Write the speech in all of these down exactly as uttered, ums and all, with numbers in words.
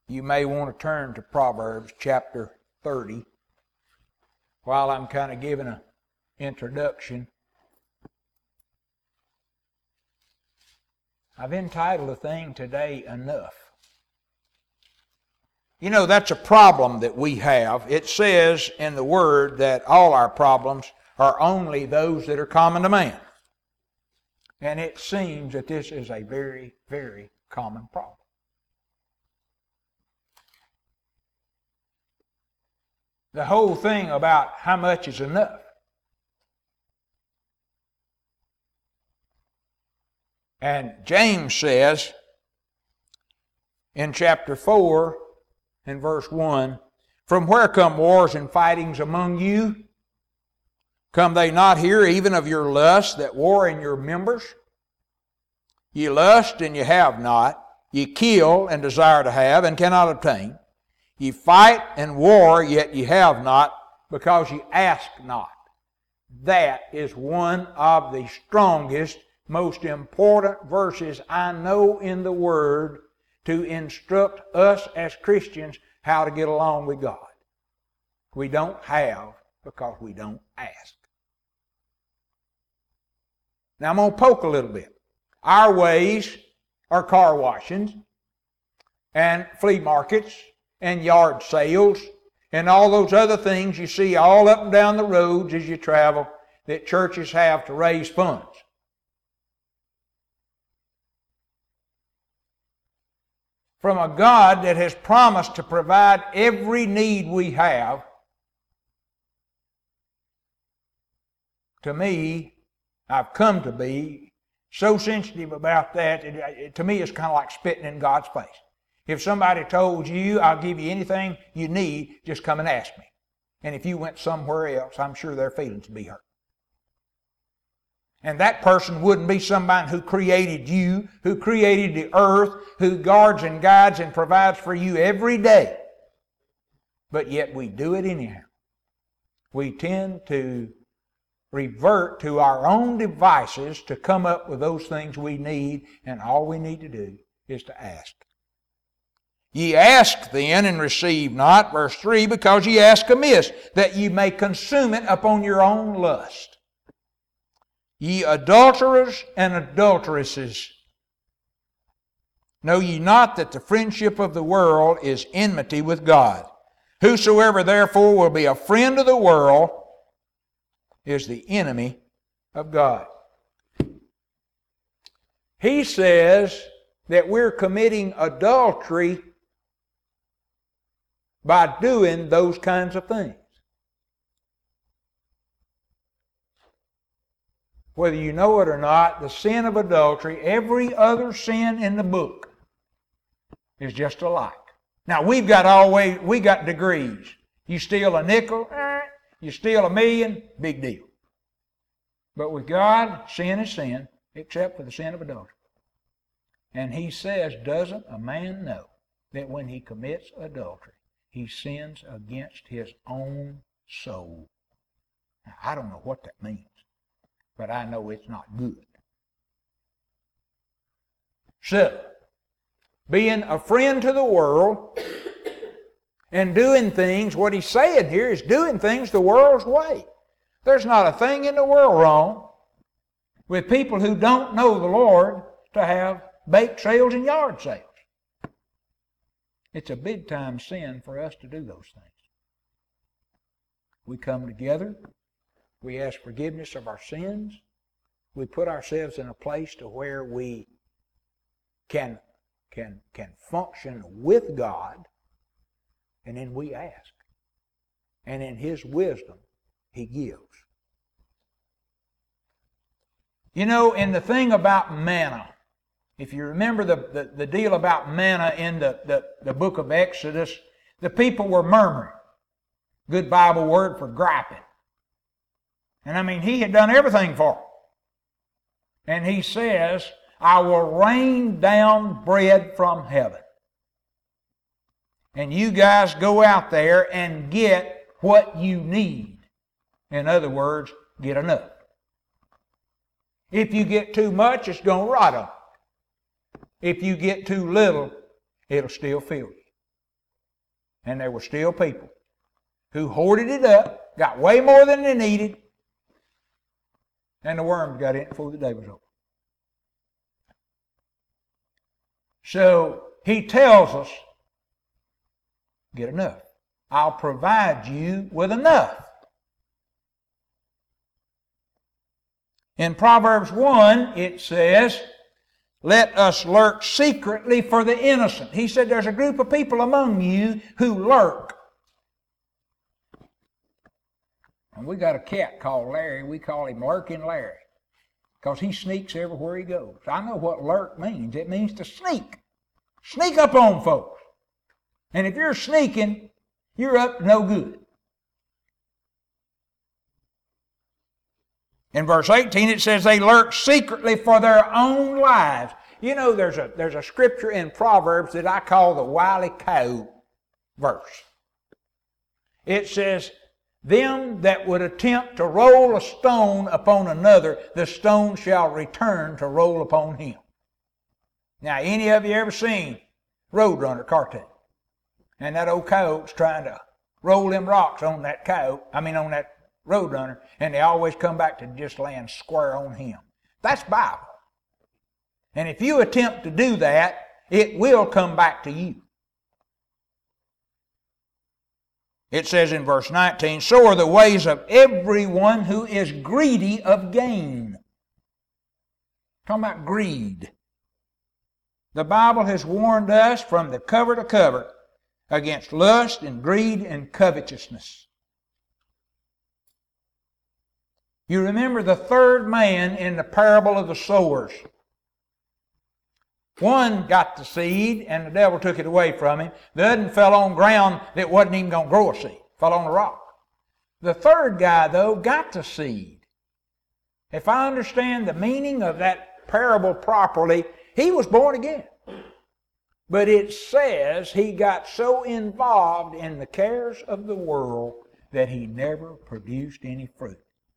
you may want to turn to Proverbs chapter thirty while I'm kind of giving an introduction. I've entitled the thing today, Enough. You know, that's a problem that we have. It says in the Word that all our problems are only those that are common to man. And it seems that this is a very, very common problem. The whole thing about how much is enough. And James says in chapter four and verse one, "From where come wars and fightings among you? Come they not here even of your lust that war in your members? Ye lust and ye have not. Ye kill and desire to have and cannot obtain. Ye fight and war, yet ye have not, because ye ask not." That is one of the strongest, most important verses I know in the Word to instruct us as Christians how to get along with God. We don't have because we don't ask. Now I'm going to poke a little bit. Our ways are car washings and flea markets and yard sales and all those other things you see all up and down the roads as you travel that churches have to raise funds. From a God that has promised to provide every need we have, to me, I've come to be so sensitive about that, it, it, to me it's kind of like spitting in God's face. If somebody told you, "I'll give you anything you need, just come and ask me." And if you went somewhere else, I'm sure their feelings would be hurt. And that person wouldn't be somebody who created you, who created the earth, who guards and guides and provides for you every day. But yet we do it anyhow. We tend to revert to our own devices to come up with those things we need, and all we need to do is to ask. "Ye ask then and receive not," verse three, "because ye ask amiss, that ye may consume it upon your own lust. Ye adulterers and adulteresses, know ye not that the friendship of the world is enmity with God? Whosoever therefore will be a friend of the world is the enemy of God." He says that we're committing adultery by doing those kinds of things. Whether you know it or not, the sin of adultery, every other sin in the book, is just alike. Now we've got always we got degrees. You steal a nickel, you steal a million, big deal. But with God, sin is sin, except for the sin of adultery. And he says, doesn't a man know that when he commits adultery, he sins against his own soul? Now, I don't know what that means, but I know it's not good. So, being a friend to the world and doing things, what he's saying here is doing things the world's way. There's not a thing in the world wrong with people who don't know the Lord to have bake sales and yard sales. It's a big time sin for us to do those things. We come together, we ask forgiveness of our sins, we put ourselves in a place to where we can, can, can function with God, and then we ask. And in His wisdom, He gives. You know, in the thing about manna, if you remember the, the, the deal about manna in the, the, the book of Exodus, the people were murmuring. Good Bible word for griping. And I mean, He had done everything for them. And He says, I will rain down bread from heaven. And you guys go out there and get what you need. In other words, get enough. If you get too much, it's going to rot on you. If you get too little, it'll still fill you. And there were still people who hoarded it up, got way more than they needed, and the worms got in before the day was over. So he tells us, get enough. I'll provide you with enough. In Proverbs one, it says, let us lurk secretly for the innocent. He said there's a group of people among you who lurk. And we got a cat called Larry. We call him Lurking Larry because he sneaks everywhere he goes. I know what lurk means. It means to sneak. Sneak up on folks. And if you're sneaking, you're up to no good. In verse eighteen, it says they lurk secretly for their own lives. You know, there's a, there's a scripture in Proverbs that I call the Wile E. Coyote verse. It says, them that would attempt to roll a stone upon another, the stone shall return to roll upon him. Now, any of you ever seen Roadrunner cartoon? And that old coyote's trying to roll them rocks on that coyote, I mean on that Roadrunner, and they always come back to just land square on him. That's Bible. And if you attempt to do that, it will come back to you. It says in verse nineteen, so are the ways of everyone who is greedy of gain. Talking about greed. The Bible has warned us from the cover to cover against lust and greed and covetousness. You remember the third man in the parable of the sowers. One got the seed and the devil took it away from him. The other fell on ground that wasn't even going to grow a seed. Fell on a rock. The third guy, though, got the seed. If I understand the meaning of that parable properly, he was born again. But it says he got so involved in the cares of the world that he never produced any fruit.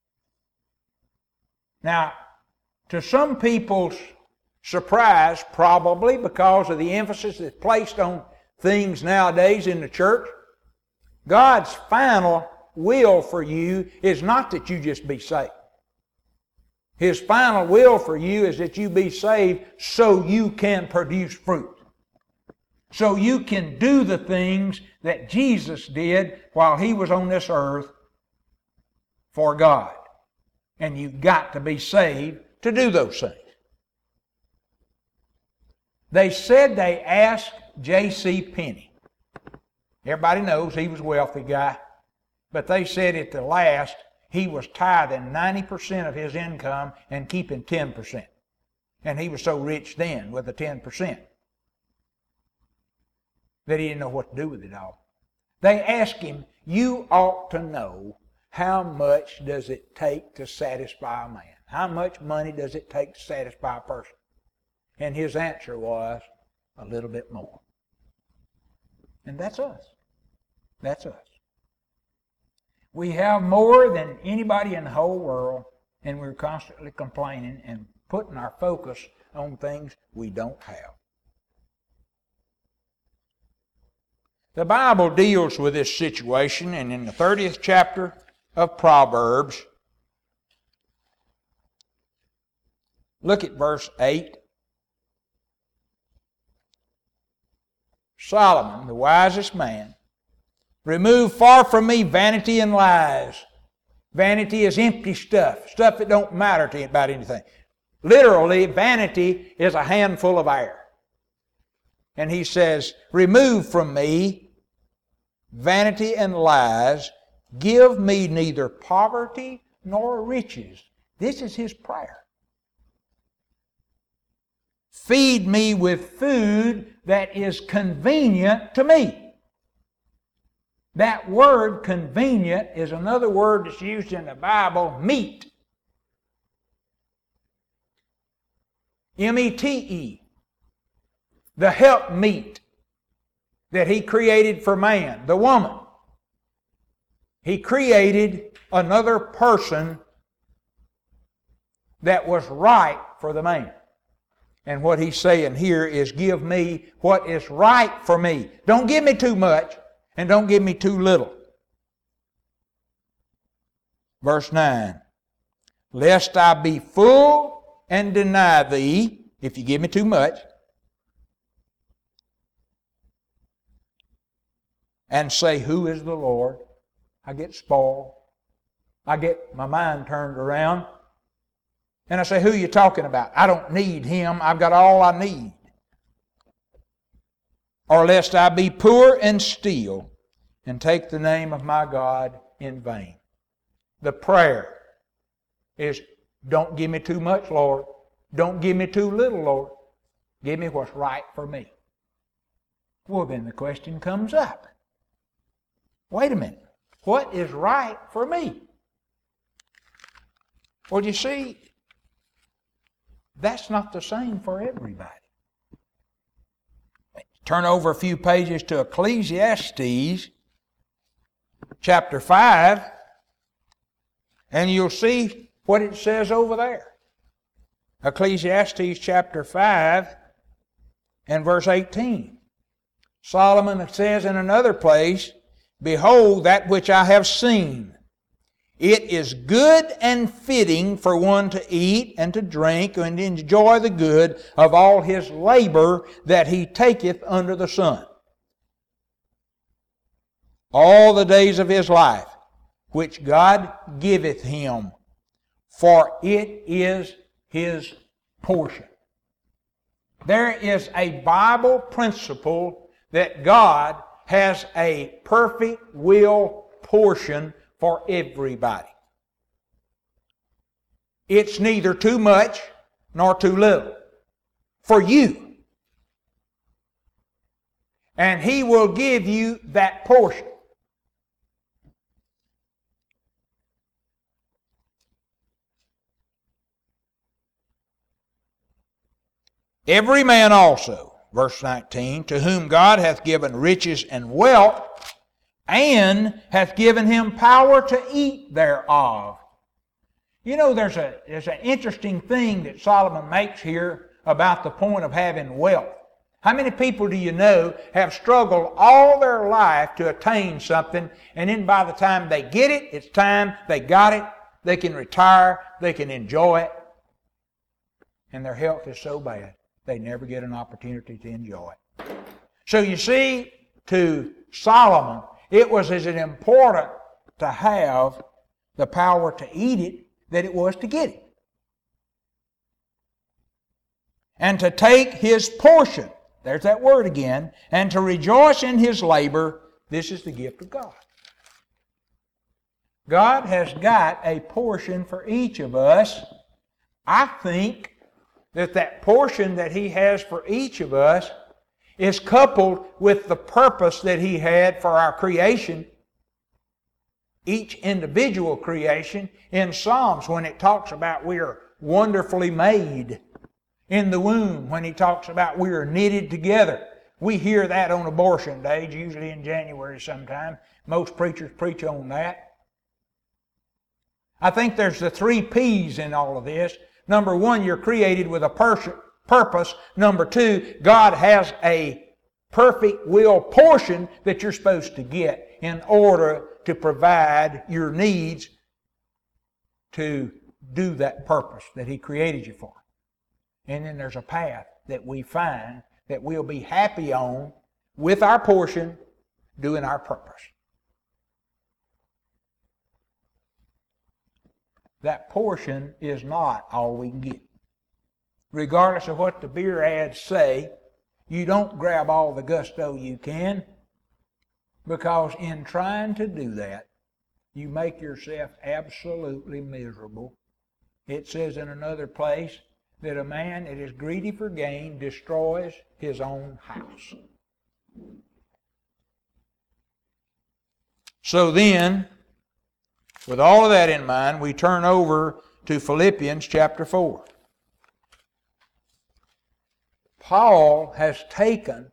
Now, to some people's surprise, probably because of the emphasis that's placed on things nowadays in the church, God's final will for you is not that you just be saved. His final will for you is that you be saved so you can produce fruit. So you can do the things that Jesus did while He was on this earth for God. And you've got to be saved to do those things. They said they asked J C Penney. Everybody knows he was a wealthy guy. But they said at the last, he was tithing ninety percent of his income and keeping ten percent. And he was so rich then with the ten percent that he didn't know what to do with it all. They asked him, you ought to know how much does it take to satisfy a man? How much money does it take to satisfy a person? And his answer was, a little bit more. And that's us. That's us. We have more than anybody in the whole world, and we're constantly complaining and putting our focus on things we don't have. The Bible deals with this situation, and in the thirtieth chapter of Proverbs, look at verse eight. Solomon, the wisest man, remove far from me vanity and lies. Vanity is empty stuff, stuff that don't matter to you about anything. Literally, vanity is a handful of air. And he says, remove from me vanity and lies. Give me neither poverty nor riches. This is his prayer. Feed me with food that is convenient to me. That word convenient is another word that's used in the Bible, meat. M E T E. The helpmeet that He created for man, the woman. He created another person that was right for the man. And what He's saying here is, give me what is right for me. Don't give me too much. And don't give me too little. Verse nine. Lest I be full and deny thee, if you give me too much, and say, who is the Lord? I get spoiled. I get my mind turned around. And I say, who are you talking about? I don't need him. I've got all I need. Or lest I be poor and steal, and take the name of my God in vain. The prayer is, don't give me too much, Lord. Don't give me too little, Lord. Give me what's right for me. Well, then the question comes up. Wait a minute. What is right for me? Well, you see, that's not the same for everybody. Turn over a few pages to Ecclesiastes chapter five, and you'll see what it says over there. Ecclesiastes chapter five and verse eighteen. Solomon says in another place, behold, that which I have seen, it is good and fitting for one to eat and to drink and enjoy the good of all his labor that he taketh under the sun, all the days of his life, which God giveth him, for it is his portion. There is a Bible principle that God has a perfect will portion for everybody. It's neither too much nor too little for you. And He will give you that portion. Every man also, verse nineteen, to whom God hath given riches and wealth, and hath given him power to eat thereof. You know, there's a there's an interesting thing that Solomon makes here about the point of having wealth. How many people do you know have struggled all their life to attain something, and then by the time they get it, it's time, they got it, they can retire, they can enjoy it, and their health is so bad, they never get an opportunity to enjoy it. So you see, to Solomon, it was as important to have the power to eat it that it was to get it. And to take his portion, there's that word again, and to rejoice in his labor, this is the gift of God. God has got a portion for each of us. I think that that portion that He has for each of us is coupled with the purpose that He had for our creation, each individual creation. In Psalms, when it talks about we are wonderfully made in the womb, when He talks about we are knitted together. We hear that on abortion days, usually in January sometime. Most preachers preach on that. I think there's the three P's in all of this. Number one, you're created with a pers- purpose. Number two, God has a perfect will portion that you're supposed to get in order to provide your needs to do that purpose that He created you for. And then there's a path that we find that we'll be happy on with our portion, doing our purpose. That portion is not all we can get. Regardless of what the beer ads say, you don't grab all the gusto you can, because in trying to do that, you make yourself absolutely miserable. It says in another place that a man that is greedy for gain destroys his own house. So then, with all of that in mind, we turn over to Philippians chapter four. Paul has taken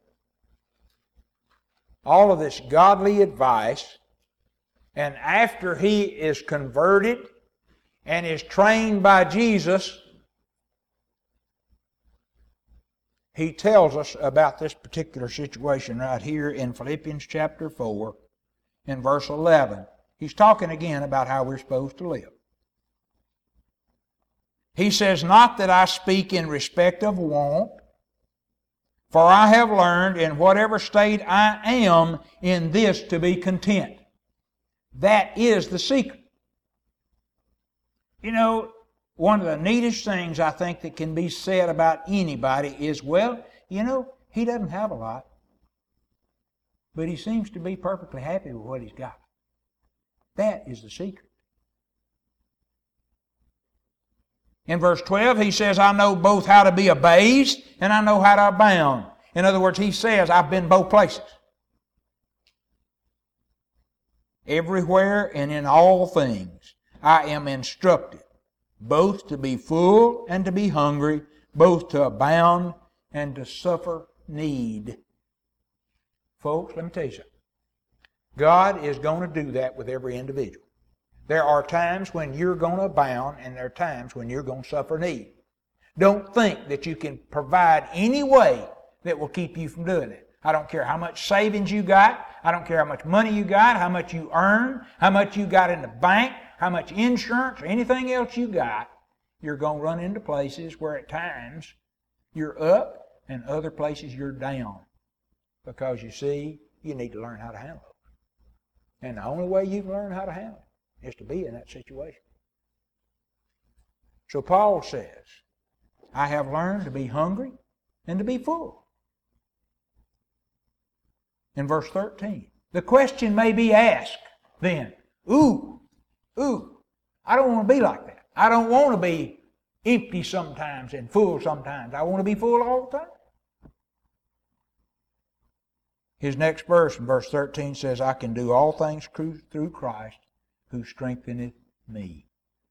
all of this godly advice, and after he is converted and is trained by Jesus, he tells us about this particular situation right here in Philippians chapter four, in verse eleven. He's talking again about how we're supposed to live. He says, "Not that I speak in respect of want, for I have learned in whatever state I am in this to be content." That is the secret. You know, one of the neatest things I think that can be said about anybody is, well, you know, he doesn't have a lot, but he seems to be perfectly happy with what he's got. That is the secret. In verse twelve, he says, "I know both how to be abased and I know how to abound." In other words, he says, I've been both places. Everywhere and in all things I am instructed, both to be full and to be hungry, both to abound and to suffer need. Folks, let me tell you something. God is going to do that with every individual. There are times when you're going to abound, and there are times when you're going to suffer need. Don't think that you can provide any way that will keep you from doing it. I don't care how much savings you got. I don't care how much money you got, how much you earn, how much you got in the bank, how much insurance, or anything else you got. You're going to run into places where at times you're up and other places you're down. Because you see, you need to learn how to handle it. And the only way you can learn how to handle it is to be in that situation. So Paul says, I have learned to be hungry and to be full. In verse thirteen, the question may be asked then, ooh, ooh, I don't want to be like that. I don't want to be empty sometimes and full sometimes. I want to be full all the time. His next verse, in verse thirteen, says, I can do all things through Christ who strengtheneth me.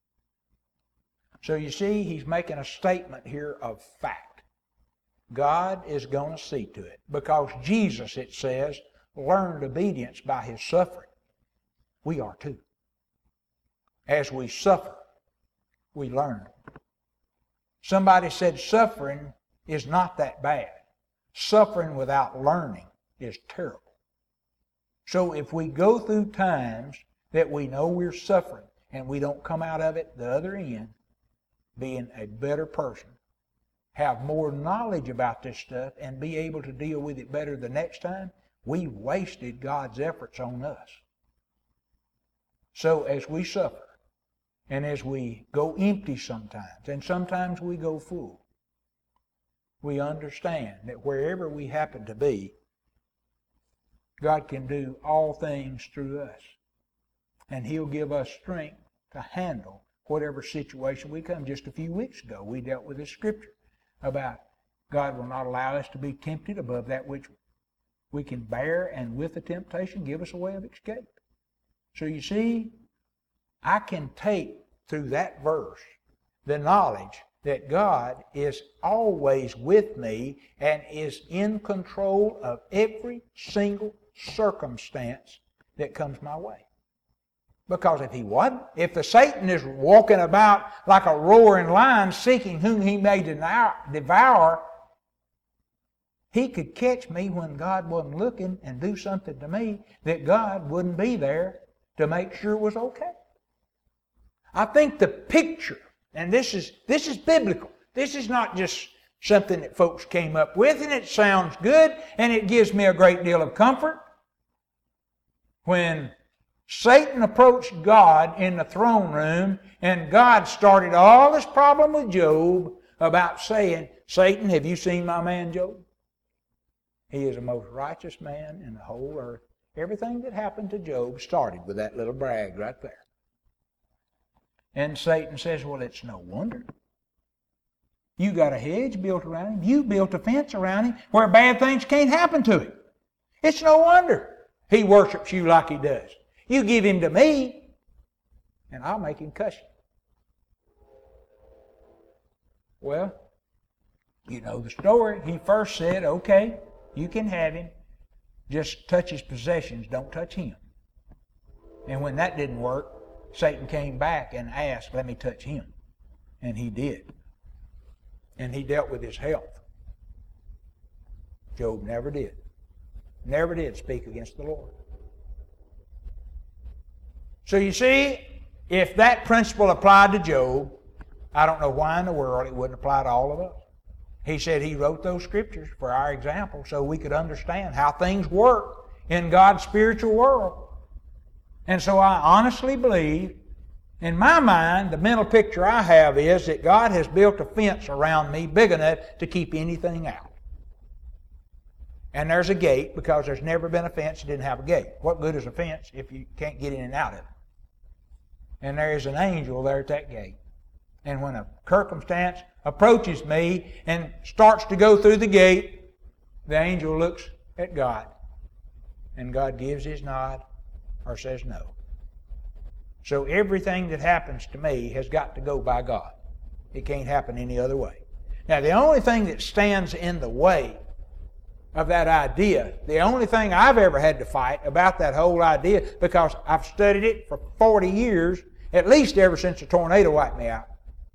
So you see, he's making a statement here of fact. God is going to see to it. Because Jesus, it says, learned obedience by his suffering. We are too. As we suffer, we learn. Somebody said suffering is not that bad. Suffering without learning is terrible. So if we go through times that we know we're suffering and we don't come out of it the other end being a better person, have more knowledge about this stuff, and be able to deal with it better the next time, we've wasted God's efforts on us. So as we suffer, and as we go empty sometimes, and sometimes we go full, we understand that wherever we happen to be, God can do all things through us. And he'll give us strength to handle whatever situation we come. Just a few weeks ago, we dealt with this scripture about God will not allow us to be tempted above that which we can bear, and with the temptation give us a way of escape. So you see, I can take through that verse the knowledge that God is always with me and is in control of every single circumstance that comes my way. Because if he wasn't, if the Satan is walking about like a roaring lion seeking whom he may devour, he could catch me when God wasn't looking and do something to me that God wouldn't be there to make sure it was okay. I think the picture, and this is this is biblical. This is not just something that folks came up with, and it sounds good, and it gives me a great deal of comfort. When Satan approached God in the throne room, and God started all this problem with Job about saying, Satan, have you seen my man Job? He is the most righteous man in the whole earth. Everything that happened to Job started with that little brag right there. And Satan says, well, it's no wonder. You got a hedge built around him. You built a fence around him where bad things can't happen to him. It's no wonder he worships you like he does. You give him to me, and I'll make him cuss you. Well, you know the story. He first said, okay, you can have him. Just touch his possessions. Don't touch him. And when that didn't work, Satan came back and asked, let me touch him. And he did. And he dealt with his health. Job never did. Never did speak against the Lord. So you see, if that principle applied to Job, I don't know why in the world it wouldn't apply to all of us. He said he wrote those scriptures for our example so we could understand how things work in God's spiritual world. And so I honestly believe, in my mind, the mental picture I have is that God has built a fence around me big enough to keep anything out. And there's a gate, because there's never been a fence that didn't have a gate. What good is a fence if you can't get in and out of it? And there is an angel there at that gate. And when a circumstance approaches me and starts to go through the gate, the angel looks at God. And God gives his nod or says no. So everything that happens to me has got to go by God. It can't happen any other way. Now, the only thing that stands in the way of that idea, the only thing I've ever had to fight about that whole idea, because I've studied it for forty years, at least ever since the tornado wiped me out,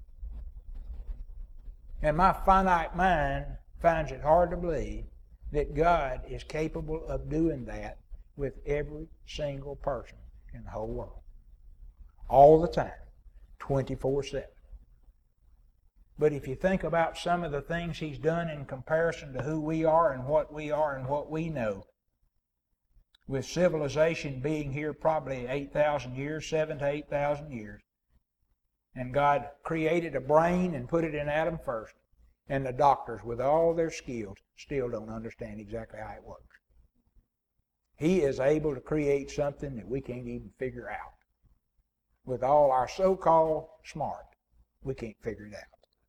and my finite mind finds it hard to believe that God is capable of doing that with every single person in the whole world. All the time, twenty-four seven. But if you think about some of the things he's done in comparison to who we are and what we are and what we know, with civilization being here probably eight thousand years, seven to eight thousand years, and God created a brain and put it in Adam first, and the doctors, with all their skills, still don't understand exactly how it works. He is able to create something that we can't even figure out. With all our so-called smart, we can't figure it out.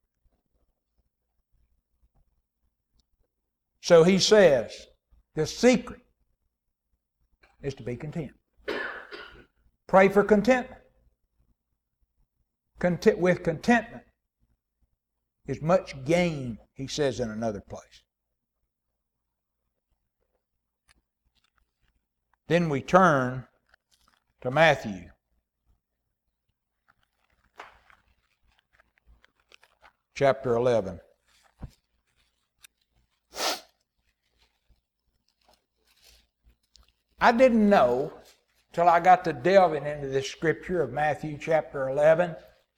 So he says, the secret is to be content. Pray for contentment. Content, with contentment is much gain, he says in another place. Then we turn to Matthew. Chapter eleven. I didn't know till I got to delving into this scripture of Matthew chapter eleven.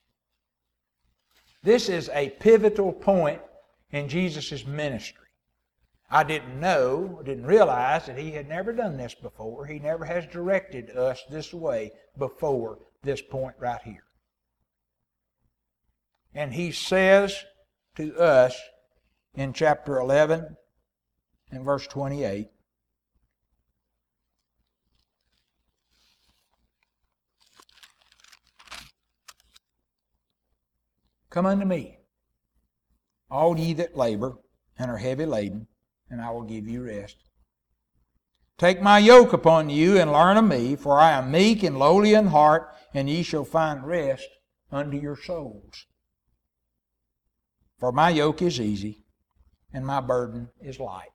This is a pivotal point in Jesus' ministry. I didn't know, didn't realize that he had never done this before. He never has directed us this way before this point right here. And he says to us in chapter eleven and verse twenty-eight, "Come unto me, all ye that labor and are heavy laden, and I will give you rest. Take my yoke upon you and learn of me, for I am meek and lowly in heart, and ye shall find rest unto your souls. For my yoke is easy, and my burden is light."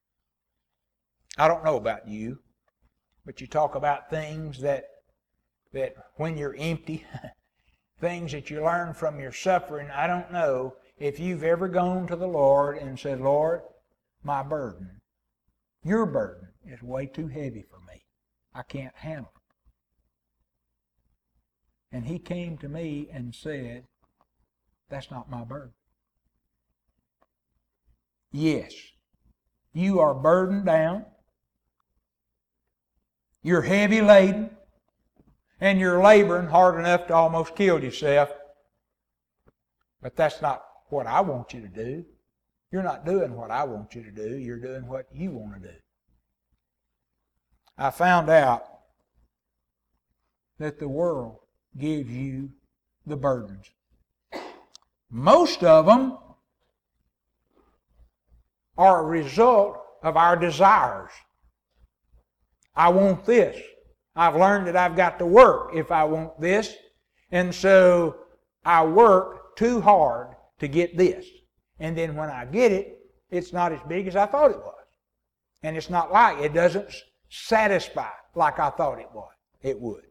I don't know about you, but you talk about things that, that when you're empty, things that you learn from your suffering. I don't know if you've ever gone to the Lord and said, "Lord, my burden, your burden is way too heavy for me. I can't handle it." And he came to me and said, "That's not my burden." Yes, you are burdened down, you're heavy laden, and you're laboring hard enough to almost kill yourself. But that's not what I want you to do. You're not doing what I want you to do. You're doing what you want to do. I found out that the world gives you the burdens. Most of them are a result of our desires. I want this. I've learned that I've got to work if I want this. And so I work too hard to get this. And then when I get it, it's not as big as I thought it was. And it's not like, it doesn't satisfy like I thought it was. It would.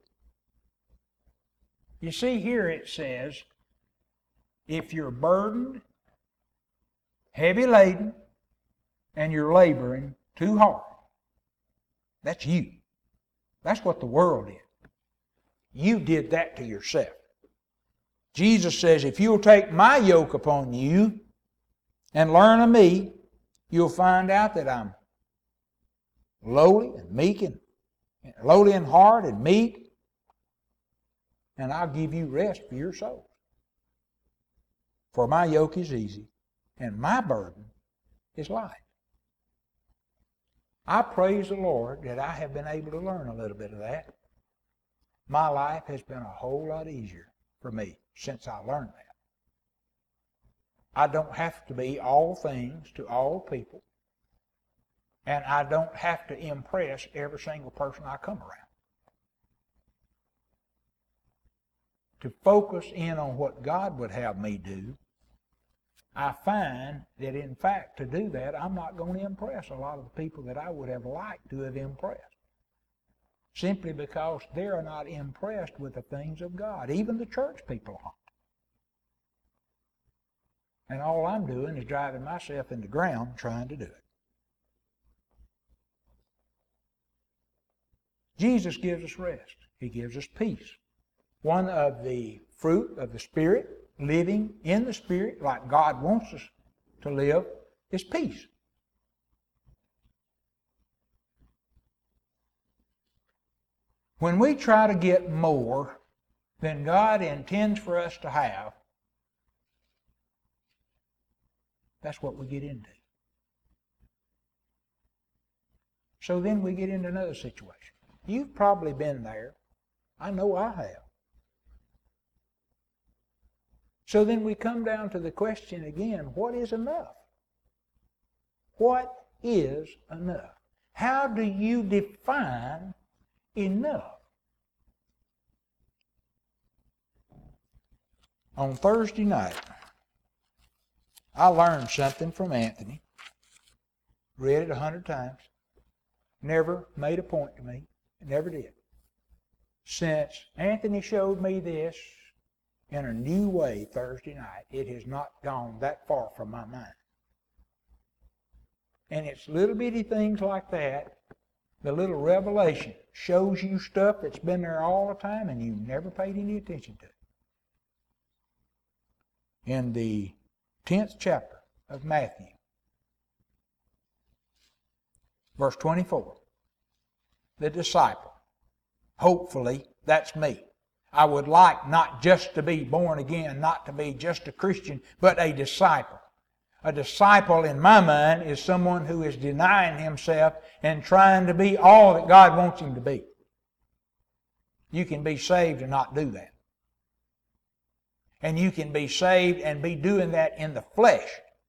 You see here it says, if you're burdened, heavy laden, and you're laboring too hard. That's you. That's what the world did. You did that to yourself. Jesus says, if you'll take my yoke upon you and learn of me, you'll find out that I'm lowly and meek and lowly in heart and meek, and I'll give you rest for your soul. For my yoke is easy and my burden is light. I praise the Lord that I have been able to learn a little bit of that. My life has been a whole lot easier for me since I learned that. I don't have to be all things to all people, and I don't have to impress every single person I come around. To focus in on what God would have me do, I find that in fact to do that, I'm not going to impress a lot of the people that I would have liked to have impressed. Simply because they are not impressed with the things of God. Even the church people aren't. And all I'm doing is driving myself in the ground trying to do it. Jesus gives us rest. He gives us peace. One of the fruit of the Spirit, living in the Spirit like God wants us to live, is peace. When we try to get more than God intends for us to have, that's what we get into. So then we get into another situation. You've probably been there. I know I have. So then we come down to the question again, what is enough? What is enough? How do you define enough? On Thursday night, I learned something from Anthony. Read it a hundred times. Never made a point to me. Never did. Since Anthony showed me this in a new way Thursday night, it has not gone that far from my mind. And it's little bitty things like that. The little revelation shows you stuff that's been there all the time and you never paid any attention to it. In the tenth chapter of Matthew, verse twenty-four, the disciple, hopefully that's me. I would like not just to be born again, not to be just a Christian, but a disciple. A disciple, in my mind, is someone who is denying himself and trying to be all that God wants him to be. You can be saved and not do that. And you can be saved and be doing that in the flesh.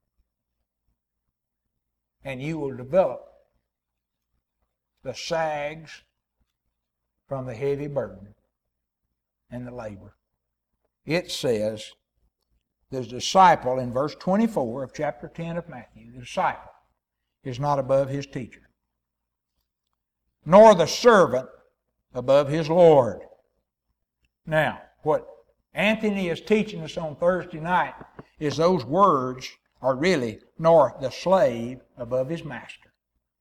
And you will develop the sags from the heavy burden and the labor. It says, the disciple in verse twenty-four of chapter ten of Matthew, the disciple is not above his teacher, nor the servant above his Lord. Now, what Anthony is teaching us on Thursday night is those words are really, nor the slave above his master.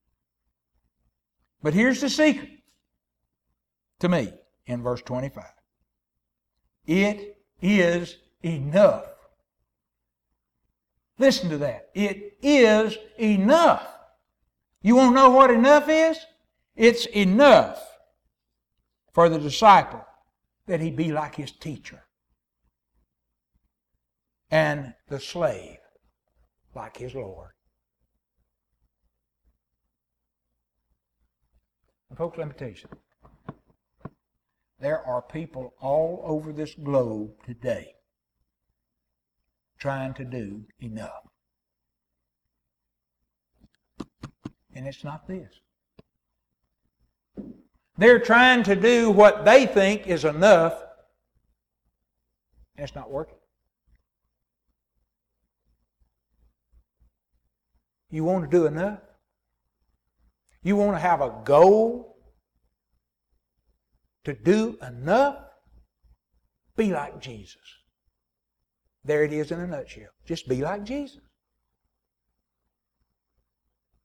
But here's the secret to me in verse twenty-five. It is enough. Listen to that. It is enough. You want to know what enough is? It's enough for the disciple that he be like his teacher, and the slave like his Lord. And folks, let me tell you something. There are people all over this globe today trying to do enough. And it's not this. They're trying to do what they think is enough, and it's not working. You want to do enough? You want to have a goal to do enough? Be like Jesus. There it is in a nutshell. Just be like Jesus.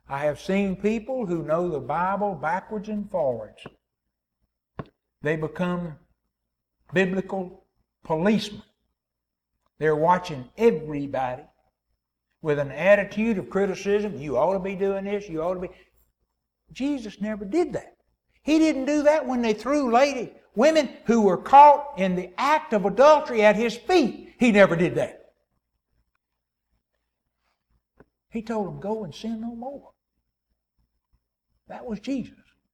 I have seen people who know the Bible backwards and forwards. They become biblical policemen. They're watching everybody with an attitude of criticism. You ought to be doing this, you ought to be. Jesus never did that. He didn't do that when they threw lady, women who were caught in the act of adultery at His feet. He never did that. He told them, go and sin no more. That was Jesus.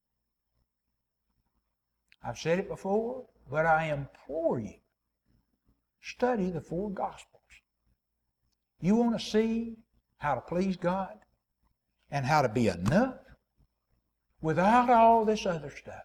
I've said it before, but I implore you, study the four Gospels. You want to see how to please God and how to be enough without all this other stuff.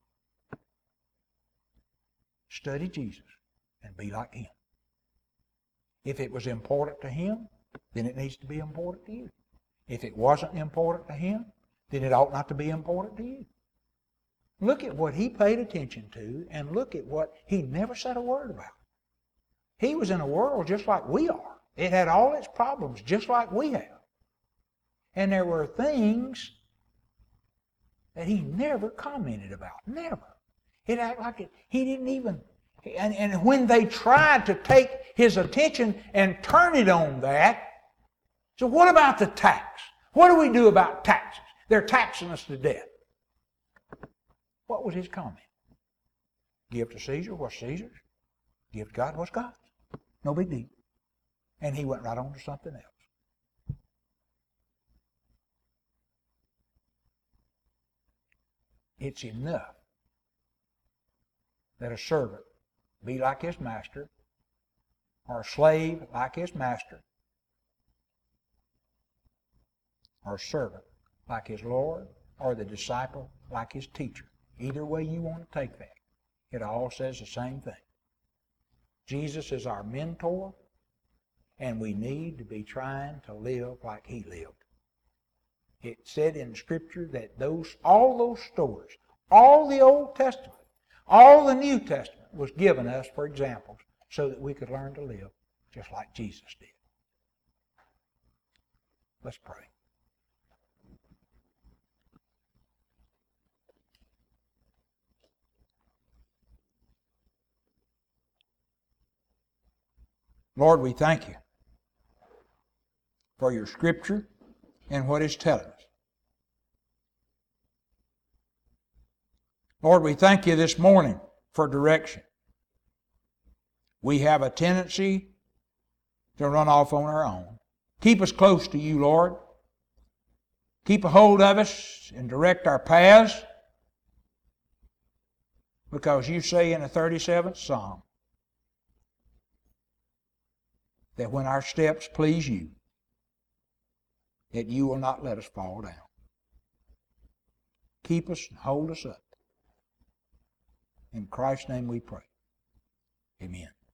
Study Jesus and be like Him. If it was important to Him, then it needs to be important to you. If it wasn't important to Him, then it ought not to be important to you. Look at what He paid attention to, and look at what He never said a word about. He was in a world just like we are. It had all its problems just like we have. And there were things that He never commented about. Never. It acted like it, He didn't even... And, and when they tried to take His attention and turn it on that, so what about the tax? What do we do about taxes? They're taxing us to death. What was His comment? Give to Caesar what's Caesar's. Give to God what's God's. No big deal. And He went right on to something else. It's enough that a servant be like his master, or a slave like his master, or a servant like his Lord, or the disciple like his teacher. Either way you want to take that, it all says the same thing. Jesus is our mentor, and we need to be trying to live like He lived. It said in Scripture that those, all those stories, all the Old Testament, all the New Testament was given us for examples so that we could learn to live just like Jesus did. Let's pray. Lord, we thank You for Your Scripture and what it's telling us. Lord, we thank You this morning for direction. We have a tendency to run off on our own. Keep us close to You, Lord. Keep a hold of us and direct our paths, because You say in the thirty-seventh Psalm that when our steps please You, that You will not let us fall down. Keep us and hold us up. In Christ's name we pray. Amen.